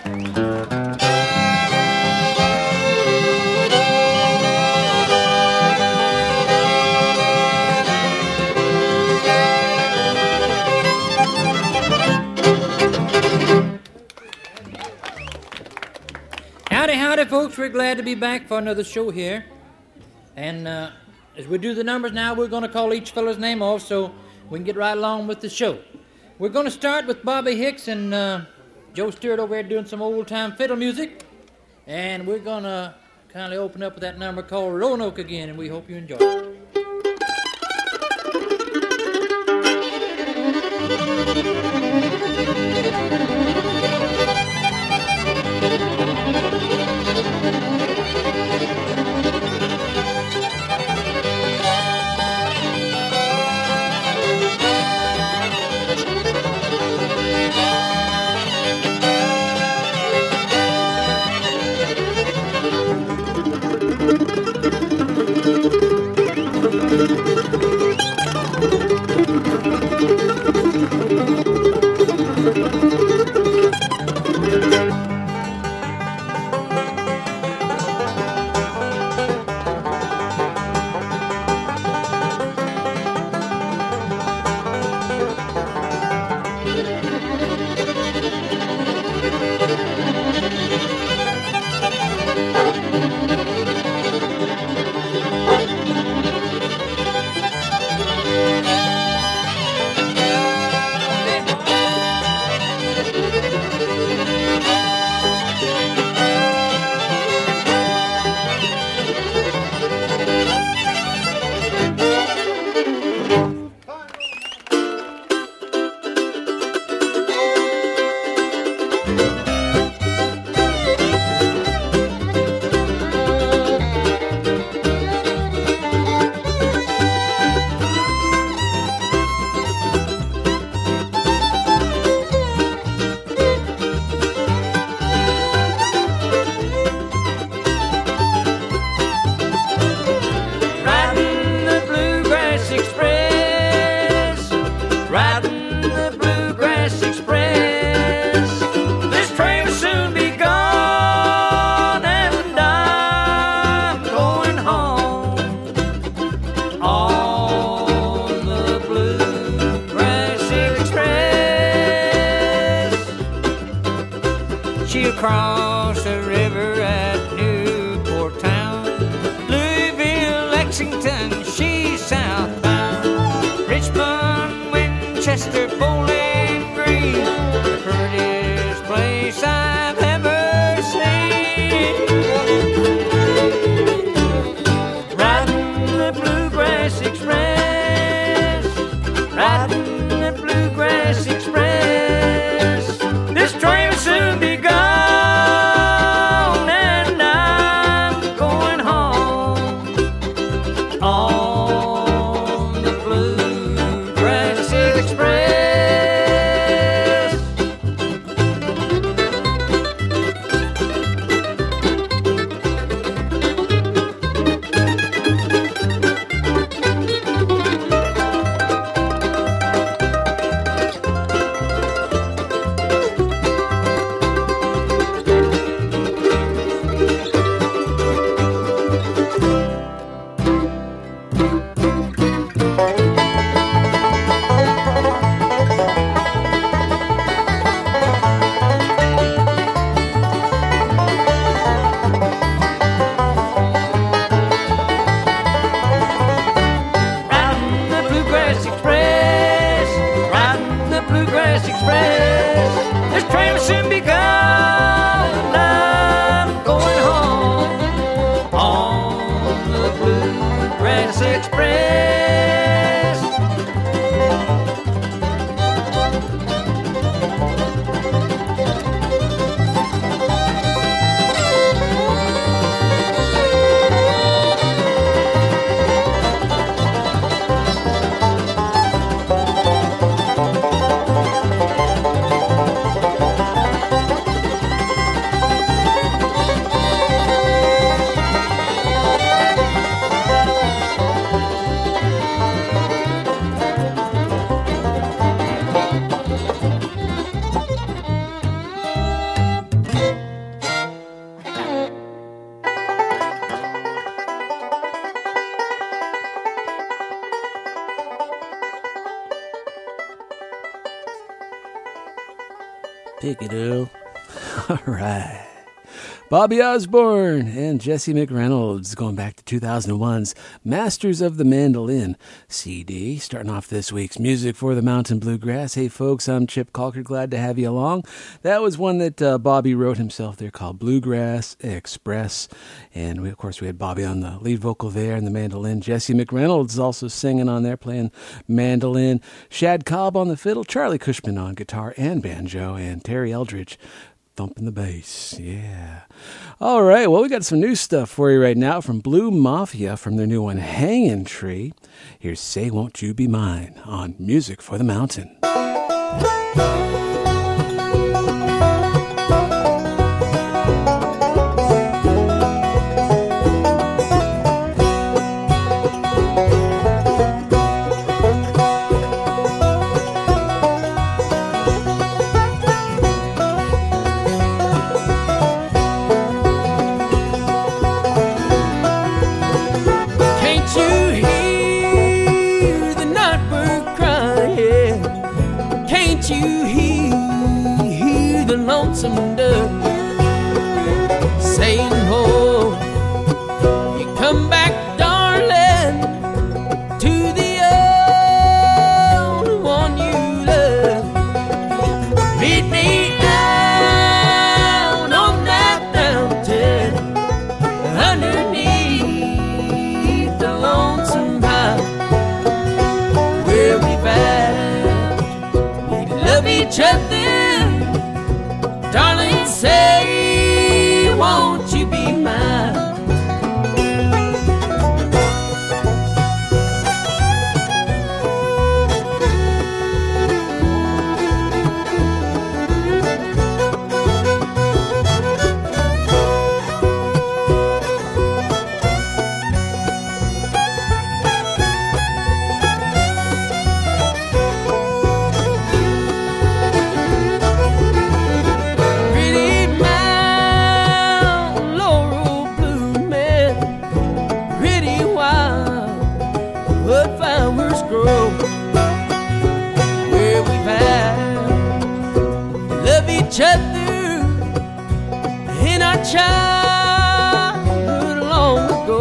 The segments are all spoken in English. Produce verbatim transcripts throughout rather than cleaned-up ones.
Howdy, howdy, folks. We're glad to be back for another show here. And uh, as we do the numbers now, we're going to call each fellow's name off so we can get right along with the show. We're going to start with Bobby Hicks and uh, Joe Stewart over there doing some old-time fiddle music. And we're going to kindly open up with that number called Roanoke again, and we hope you enjoy it. Across the river at Newport Town, Louisville, Lexington, she's southbound. Richmond, Winchester, Bowling Green, the prettiest place I've ever seen. Riding the Bluegrass Express, riding the Bluegrass Express. This train will soon be gone. Take it, Earl. All right. Bobby Osborne and Jesse McReynolds going back to two thousand one's Masters of the Mandolin C D. Starting off this week's Music for the Mountain Bluegrass. Hey, folks, I'm Chip Calker. Glad to have you along. That was one that uh, Bobby wrote himself there called Bluegrass Express. And, we, of course, we had Bobby on the lead vocal there and the mandolin. Jesse McReynolds also singing on there, playing mandolin. Shad Cobb on the fiddle. Charlie Cushman on guitar and banjo. And Terry Eldridge thumping the bass. Yeah. All right. Well, we got some new stuff for you right now from Blue Mafia from their new one, Hangin' Tree. Here's Say Won't You Be Mine on Music for the Mountain. Lonesome dove saying, oh, you come back, darling, to the only one you love. Meet me out on that mountain underneath the lonesome pine, where we vowed we love each other. Darling, say, won't you be mine? Each other in our childhood long ago.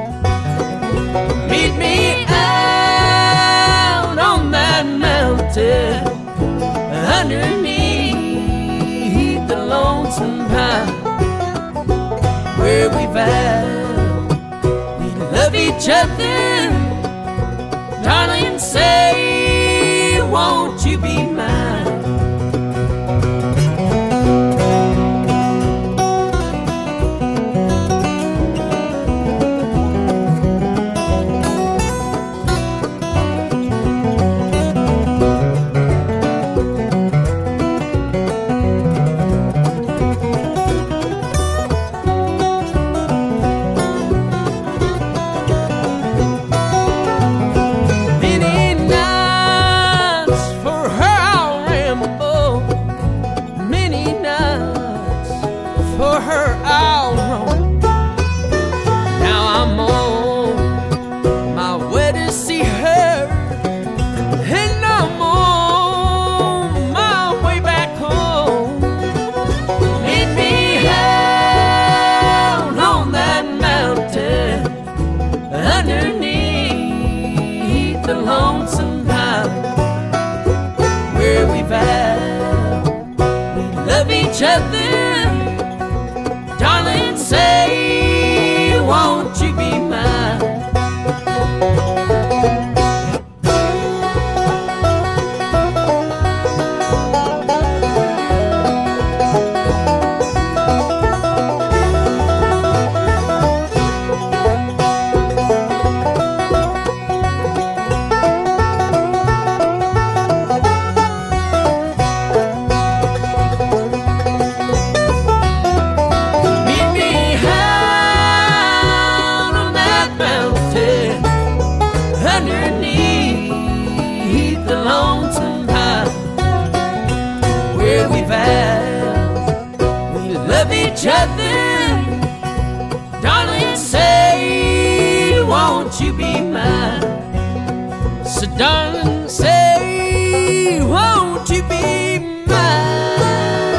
Meet me out on that mountain underneath the lonesome pine, where we vowed we love each other. Darling, say, won't you be mine? Each other, darling, say, won't you be mine? Each other, darling, say, won't you be mine? So darling, say, won't you be mine?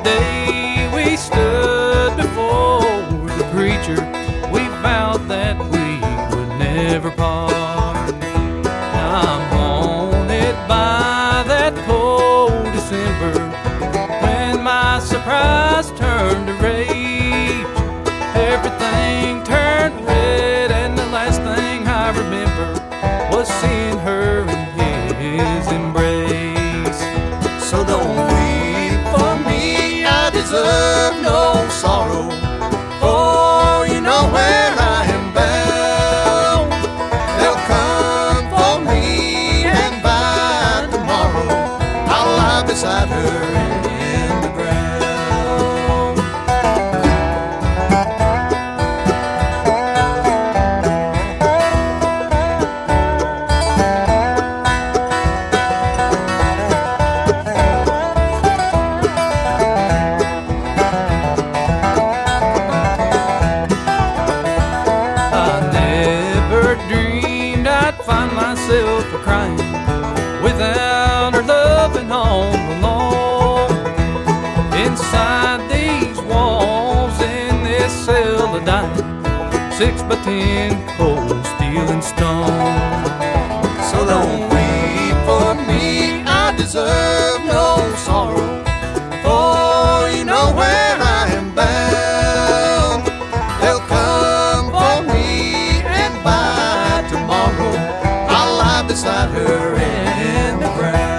the day we stood before the preacher, we vowed that we would never part. Now I'm haunted by that cold December when my surprise turned to rage. Everything turned red, and the last thing I remember was seeing her in his embrace. So don't weep for me, I deserve no sorrow, for you know where I am bound. They'll come for me, and by tomorrow I'll lie beside her in the ground. For crying without her loving all along. Inside these walls, in this cell of dying, six by ten cold steel and stone. So don't weep for me, I deserve no sorrow, for you know where I am bound. They'll come for me, and by tomorrow I'll lie beside her in the ground.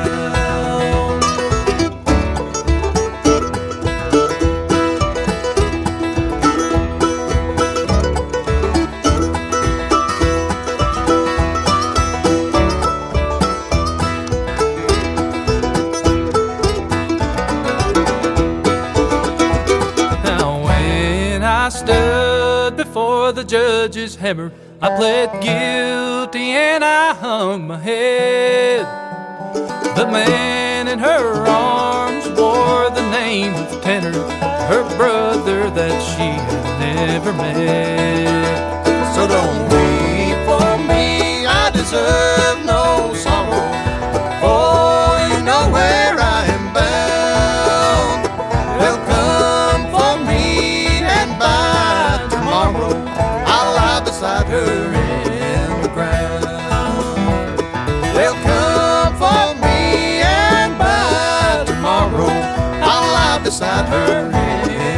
Now when I stood before the judge's hammer, I pled guilty and I hung my head. The man in her arms wore the name of Tanner, her brother that she had never met. So don't weep for me, I deserve no sorrow, for you know where I am bound. They'll come for me, and by tomorrow I'll lie beside her in the ground. They'll come for me, and by tomorrow I'll lie beside her in the ground.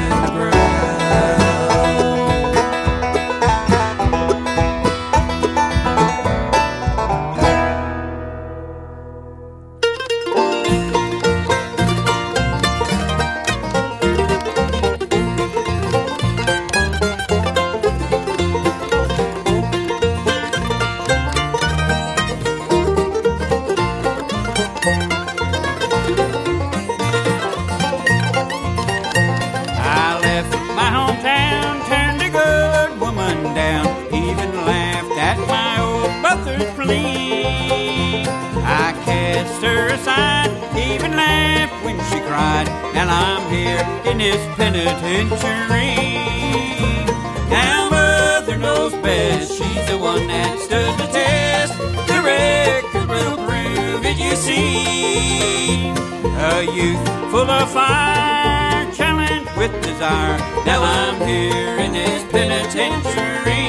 I left my hometown, turned a good woman down, even laughed at my old mother's plea. I cast her aside, even laughed when she cried. Now I'm here in this penitentiary. Now mother knows best, she's the one that stood the test. The record will prove it, you see. A youth full of fire, challenged with desire. Now I'm here in this penitentiary.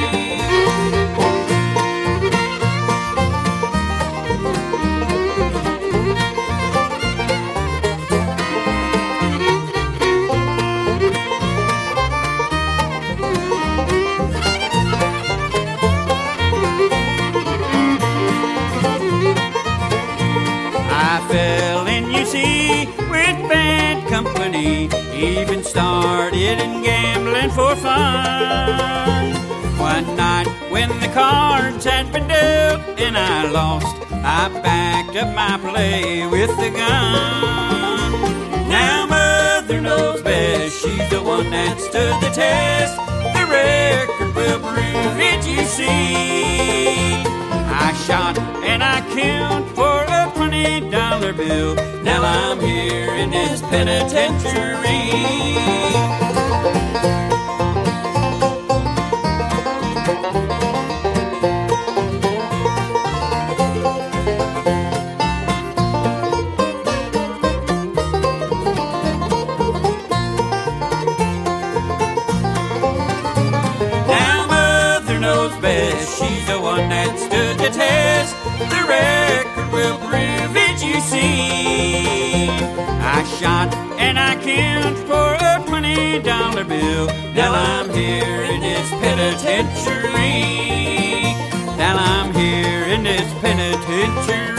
I fell in, you see, with bad company, even started in gambling for fun. One night when the cards had been dealt and I lost, I backed up my play with the gun. Now mother knows best, she's the one that stood the test. The record will prove it, you see. I shot and I killed for a twenty dollar bill. Now I'm here in this penitentiary. shot, and I can't for a twenty dollar bill. Now I'm here in this penitentiary. Now I'm here in this penitentiary.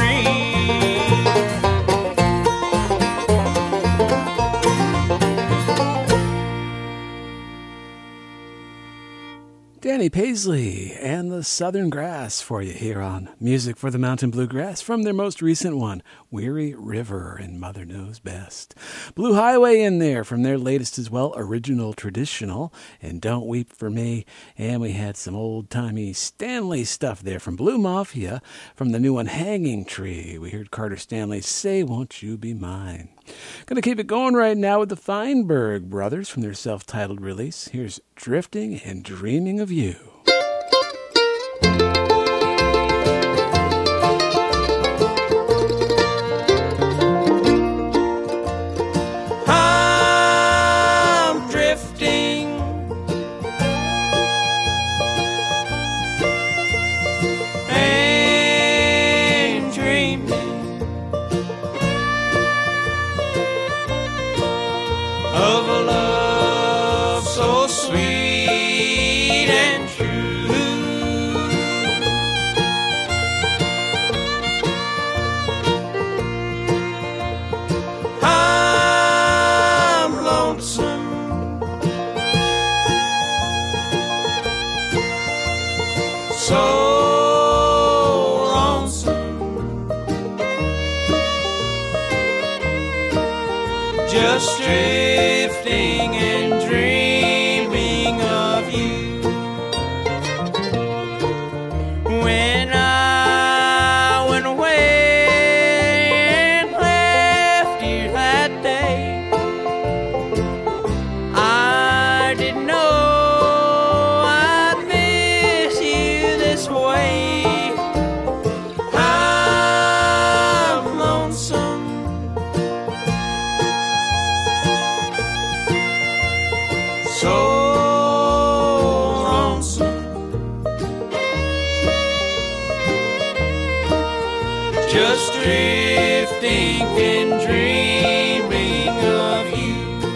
Danny Paisley and the Southern Grass for you here on Music for the Mountain Bluegrass from their most recent one, Weary River and Mother Knows Best. Blue Highway in there from their latest as well, Original Traditional and Don't Weep for Me. And we had some old-timey Stanley stuff there from Blue Mafia from the new one, Hanging Tree. We heard Carter Stanley say, Won't You Be Mine? Gonna keep it going right now with the Feinberg Brothers from their self-titled release. Here's Drifting and Dreaming of You. I'm drifting and dreaming of a love so sweet and true. I'm lonesome, so lonesome, just drifting and dreaming of you. When I went away and left you that day, I didn't know I'd miss you this way. I'm lonesome, so lonesome, just drifting and dreaming of you.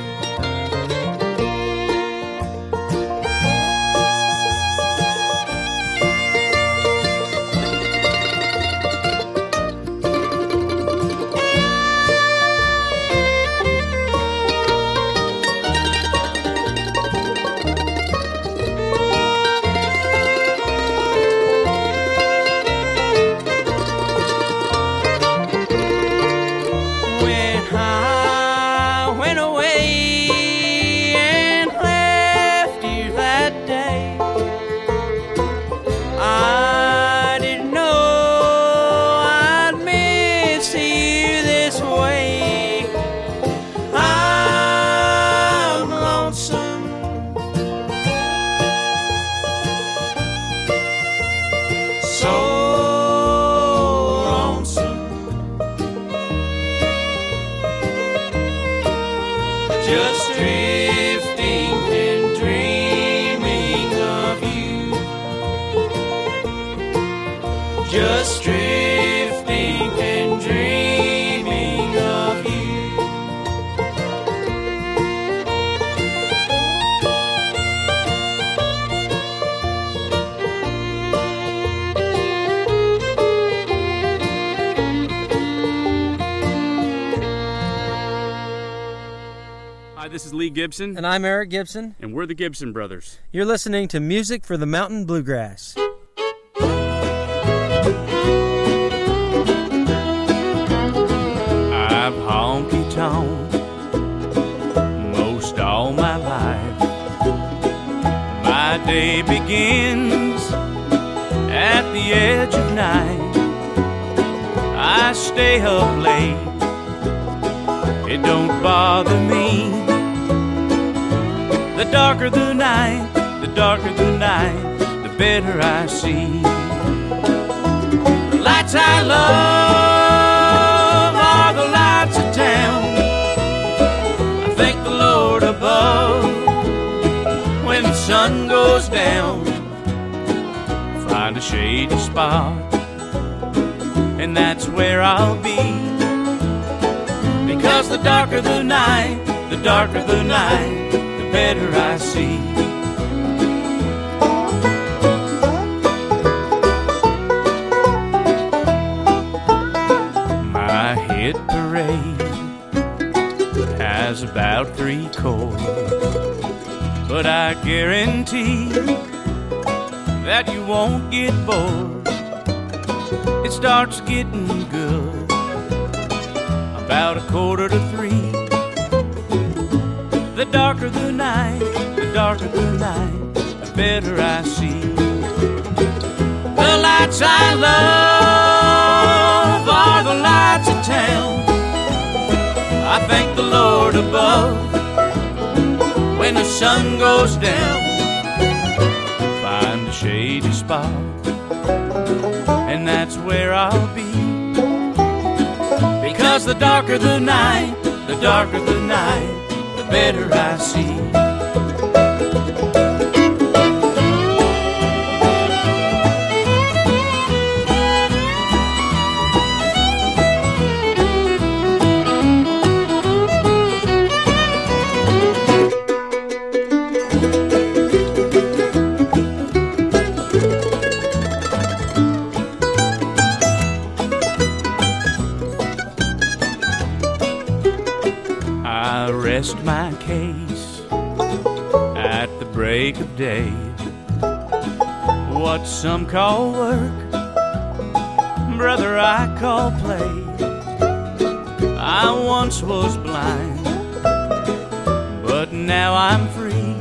When I went away and left you that day, I didn't know I'd miss you this way. I'm lonesome, so lonesome, just drifting and dreaming of you. Just drifting and dreaming of you. Hi, this is Lee Gibson, And I'm Eric Gibson. and we're the Gibson Brothers. You're listening to Music for the Mountain Bluegrass. I've honky-tonk most all my life. My day begins at the edge of night. I stay up late, it don't bother me. The darker the night, the darker the night, the better I see. The lights I love are the lights of town. I thank the Lord above when the sun goes down. Find a shady spot, and that's where I'll be, because because the darker the night, the darker the night, the better I see. My hit parade has about three chords, but I guarantee that you won't get bored. It starts getting good about a quarter to three. The darker the night, the darker the night, the better I see. The lights I love are the lights of town. I thank the Lord above when the sun goes down. Find a shady spot, and that's where I'll be. Because the darker the night, the darker the night, the better I see. Rest my case at the break of day. What some call work, brother, I call play. I once was blind, but now I'm free.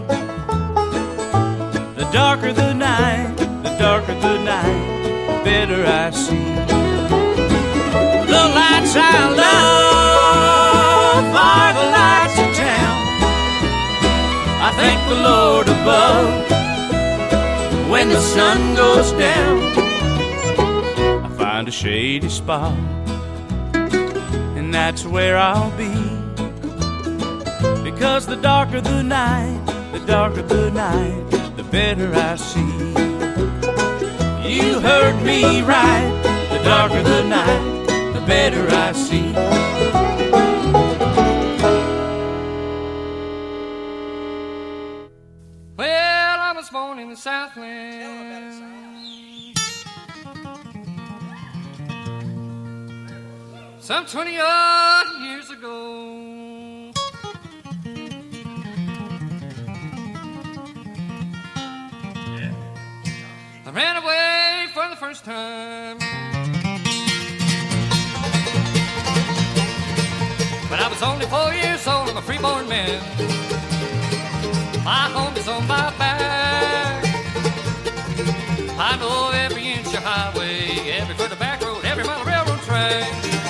The darker the night, the darker the night, the better I see. The lights I love are the lights of town. I thank the Lord above when the sun goes down. I find a shady spot, and that's where I'll be. Because the darker the night, the darker the night, the better I see. You heard me right, the darker the night, the better I see. Well, I was born in the Southland. Some twenty odd years ago. I ran away for the first time. But I was only four years old, I'm a freeborn man. My home is on my back. I know every inch of highway, every foot of back road, every mile of railroad track.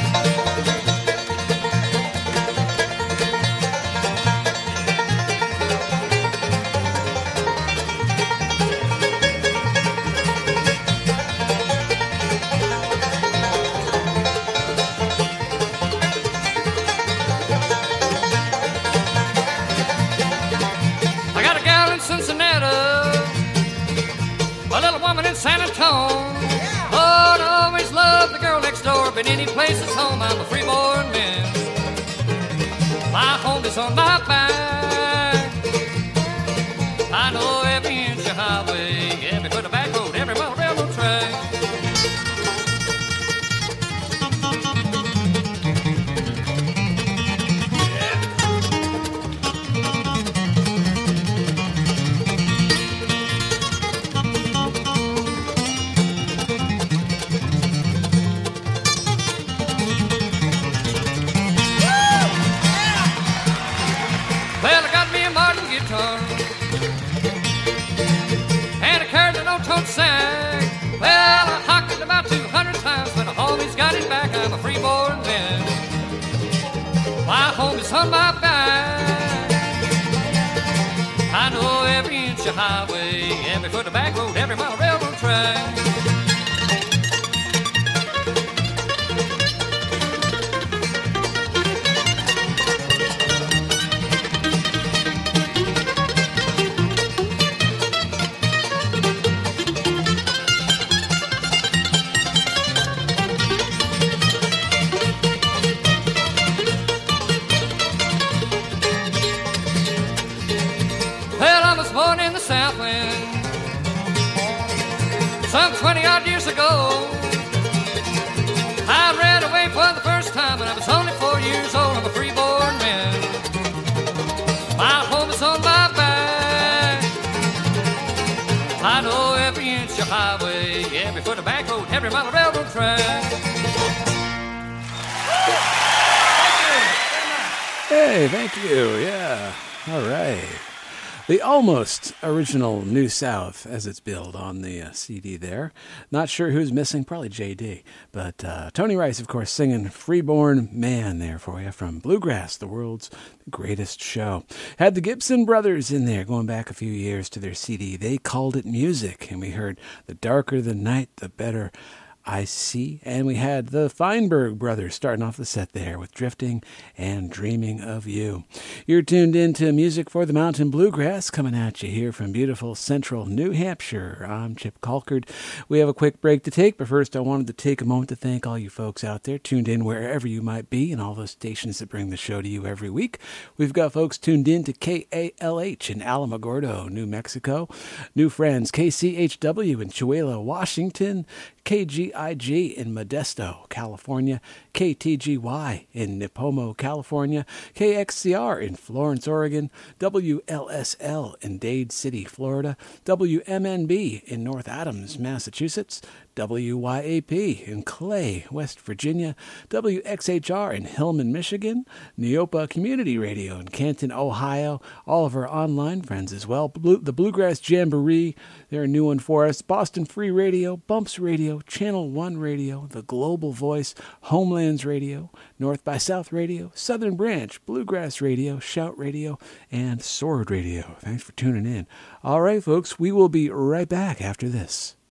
San Antonio. Lord, I always loved the girl next door, but any place is home, I'm a freeborn man. My home is on my back. I know every inch of highway, every foot of back road, every mile of railroad track. And a carried an old-toed sack. Well, I hocked it about two hundred times, but I always got it back. I'm a freeborn man. My home is on my back. I know every inch of highway, every foot of back road, every mile of railroad track. twenty odd years ago. I ran away for the first time when I was only four years old. I'm a freeborn man. My home is on my back. I know every inch of highway, every foot of back road, every mile of railroad track. Hey, thank you. Yeah. All right. The almost original New South, as it's billed on the uh, C D there. Not sure who's missing, probably J D. But uh, Tony Rice, of course, singing Freeborn Man there for you from Bluegrass, the world's greatest show. Had the Gibson brothers in there going back a few years to their C D. They called it Music, and we heard The Darker the Night, the Better I See. And we had the Feinberg brothers starting off the set there with Drifting and Dreaming of You. You're tuned in to Music for the Mountain Bluegrass, coming at you here from beautiful central New Hampshire. I'm Chip Colkard. We have a quick break to take, but first I wanted to take a moment to thank all you folks out there tuned in wherever you might be and all those stations that bring the show to you every week. We've got folks tuned in to K A L H in Alamogordo, New Mexico. New friends, K C H W in Chihuahua, Washington. K G I G in Modesto, California, K T G Y in Nipomo, California, K X C R in Florence, Oregon, W L S L in Dade City, Florida, W M N B in North Adams, Massachusetts, W Y A P in Clay, West Virginia, W X H R in Hillman, Michigan, Neopa Community Radio in Canton, Ohio, all of our online friends as well, Blue, the Bluegrass Jamboree, they're a new one for us, Boston Free Radio, Bumps Radio, Channel one Radio, The Global Voice, Homelands Radio, North by South Radio, Southern Branch, Bluegrass Radio, Shout Radio, and Sword Radio. Thanks for tuning in. All right, folks, we will be right back after this.